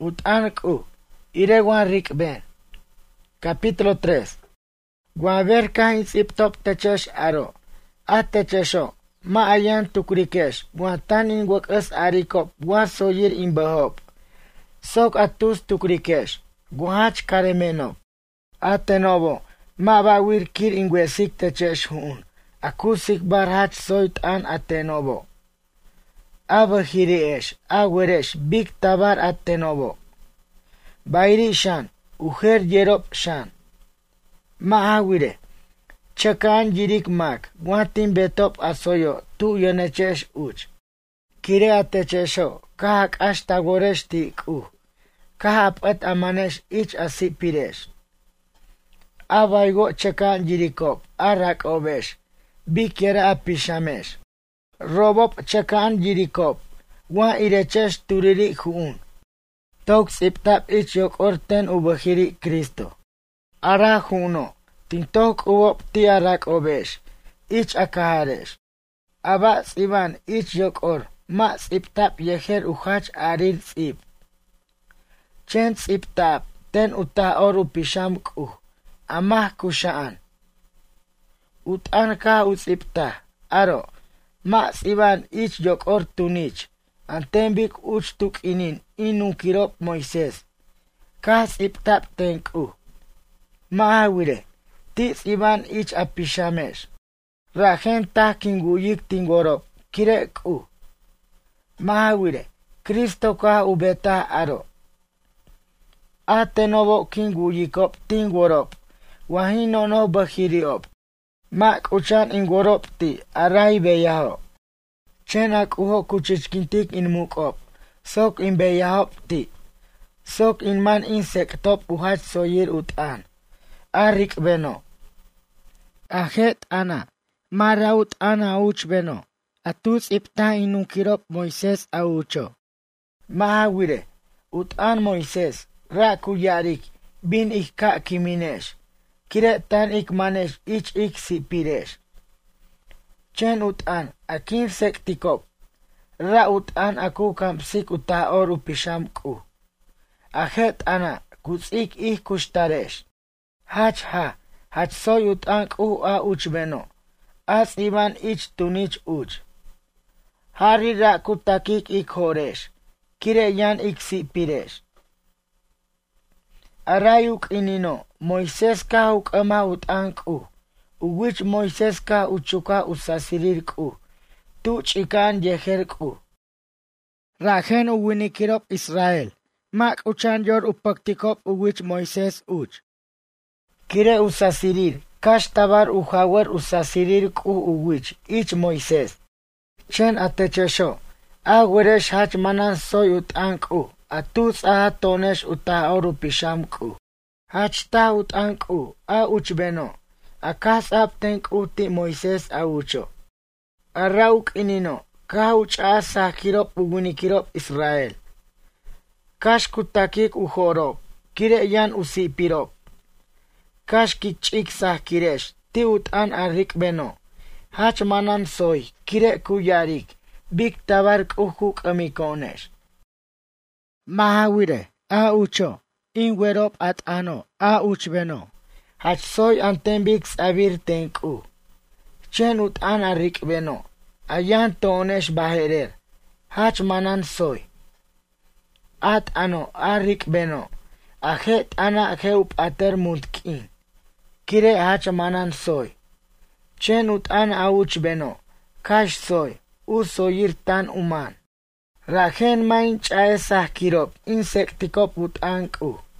Utanku, Irewan Rikben. Capítulo 3. Guaverka insiptop techesh aro. A techesho, ma ayan tukrikesh, guantanin wakas arikop, guan soyir imbahop. Sok atus tukrikesh, guhach karemenop. A tenobo, ma bawir kir ingwesik techesh hun. Akusik barhach soit an atenobo. Abahiriesh, aweresh, big tabar atenobo. Bairi shan, uher yerop shan. Mahawire, chakan yirik mak, guantin betop asoyo, tu yonechesh uch. Kire atechesho, kahak ashtagoresh tiku. Kahap et amanesh ich asipiresh. Abaigo chakan yirikop, arak obesh, bikera apishamesh. Robop chakan yirikop, guan irechesh turiri huun. Tok siptap ich yok orten ubahiri Cristo. Ara huno, tintok uop tiarak obesh, ich akaharesh. Aba siban ich yok or, ma siptap yeher uhach arir sip. Chen siptap, ten uta or upisham ku, amah kushaan. Utan ka usipta, aro, ma siban ich yok or tunich, antembik uch tuk inin, inunkirop Moises. Ka siptap tenku. Mahawire, tis iban ich apishamesh. Rajen ta kinguyik tingorop, kirek u. Mahawire, Cristo ka ubeta aro. Atenobo kinguyikop tingorop, wahino no bahiriop. Mak uchan ingorop ti, aray beyaho. Chenak uho kuchichkintik inmukop, sok in beyahop ti. Sok in man insektop uhach soyir utan. Arik beno. Ahet ana. Maraut ana uch beno. Atus ipta inunkirop Moises aucho. Mahawire. Utan Moises. Raku yarik. Bin ikka kiminesh. Kiretan ikmanesh ich ik sipiresh. Chen utan. Akin sektikop. Ra utan aku kampsik uta oru pishamku. Ahet ana. Kutsik ik kushtaresh. Hach ha, hach soy utank a uch beno. As iban ich tunich uch. Hari ra kutakik ik horesh. Kire yan ik sipiresh. Arayuk inino, Moises ka huk ama utank uwich Moises ka uchuka usasirir tu chikan yeher Rajen uwinikirop Israel. Mak uchan yor upaktikop uwich Moises uch. Kire usasirir, kashtabar uhawer usasirir uwich, ich Moises. Chen atechesho, aweresh hach manan soy utank atus tonesh uta oru pisham Hach ta utank a uchbeno, akas aptenk ti Moises aucho. Arauk inino, kauch sakirop ugunikirop Israel. Kash kutakik uhorop, kire yan usipirop. Kashkik chik kiresh, ti utan arik beno. Hach manan soy, kire kuyarik, big tabark uhuk amikonesh. Mahawire, a ucho, inwerop at ano, a uch beno. Hach soy antembik sabir tenku. Chen utan arik beno. Ayan tonesh baherer. Hach manan soy. At ano, arik beno. Ahet ana heup ater muntkin. Kire hach manan soy. Chen utan auch beno. Kash soy. Soyir tan uman. Rajen main chae kirop. Insektikop utank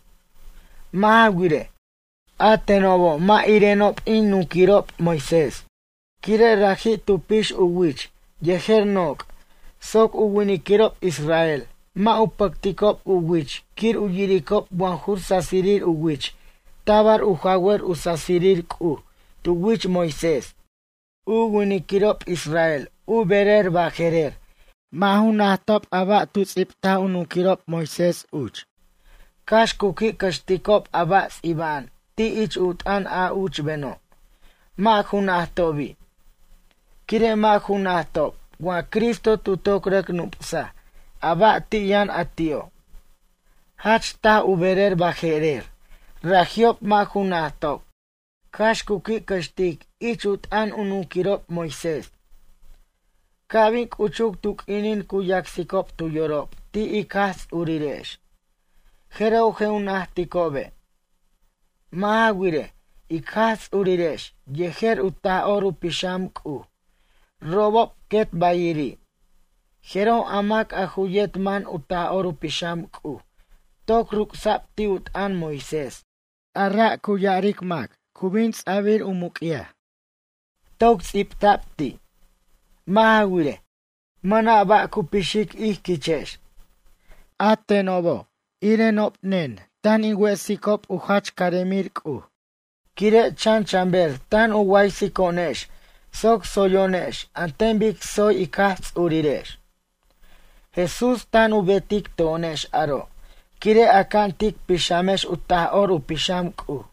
Mahawire. Atenobo ma irenop inukirop Moises. Kire raji tupish uwich. Yeher nok. Sok uwinikirop Israel. Ma upaktikop uwich. Kir uyirikop wanjur sasirir uwich. Tabar uhawer usasirir tuwich Moises. Uwinikirop Israel. Uberer bajerer. Mahunatop aba tutsipta unukirop Moises uch. Kash kuki kashtikop aba iban. Ti ich utan a uch beno. Mahunatobi. Kire mahunatop. Wa Cristo tutokrek nupsa. Aba ti yan atio. hach ta uberer bajerer, rajiop majunatok, kashkuki kashtik, ichut an unukirop Moisés. Kabin kuchuk tuk inin kuyaksikop tuyorop, ti ikas uriresh. Jereu jeunastikobe. Mahawire, ikas uriresh, yeher uta oru pishamku. Robop ket bayiri. Jero amak ahuyet man uta oru pishamku. Tok ruksap ti utan Moisés. Arra kuyarik mak, kubins abir umukia. Tok ziptapti. Mahawire, mana ba kupishik ihkichesh. Atenobo, irenop nen, tan iwesikop uhach karemirku. Kire chan chamber, tan uwaisikonesh, sok soyonesh, antembik soy ikas uriresh. Jesús tan ubetik tonesh aro, kire akantik pishamesh utahor upishamku.